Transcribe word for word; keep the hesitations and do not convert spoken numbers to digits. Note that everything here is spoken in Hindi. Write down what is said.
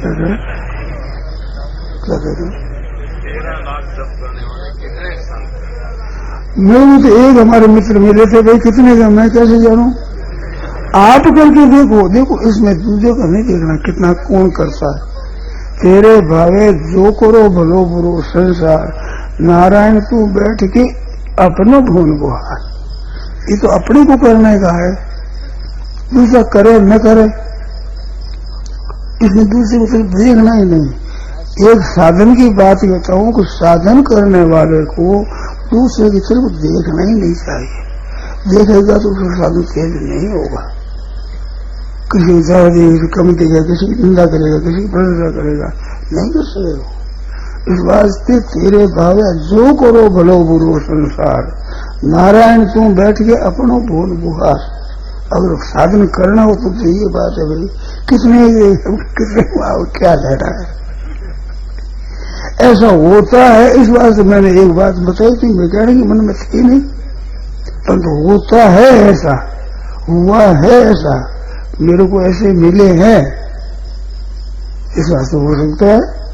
क्या कह रहे क्या कह रहे मैं तो एक हमारे मित्र मिले थे, भाई कितने का, मैं कैसे जानूं? आप करके देखो, देखो इसमें दूसरे का नहीं देखना कितना कौन करता है। तेरे भावे जो करो भलो बुरो संसार, नारायण तू बैठ के अपना भून गुहार। ये तो अपने को करने का है, दूसरा करे न करे इसमें दूसरे को सिर्फ देखना ही नहीं। एक साधन की बात बताऊं कि साधन करने वाले को दूसरे की तरफ देखना ही नहीं चाहिए। देखेगा तो उसका साधन तेज नहीं होगा। किसी को ज्यादा देगा, कम देगा, किसी की निंदा करेगा, किसी की प्रशंसा करेगा, नहीं कर सकेगा। इस वास्ते तेरे भावे जो करो भलो बुरो संसार, नारायण तू बैठ के अपनो भूल बुहार। अगर साधन करना हो तो ये बात है भाई, कितने कितने क्या रहना है, ऐसा होता है। इस वास्ते मैंने एक बात बताई थी, मैं कहने की मन में थी नहीं, परंतु तो होता है ऐसा, हुआ है ऐसा, मेरे को ऐसे मिले हैं, इस वास्ते हो सकता है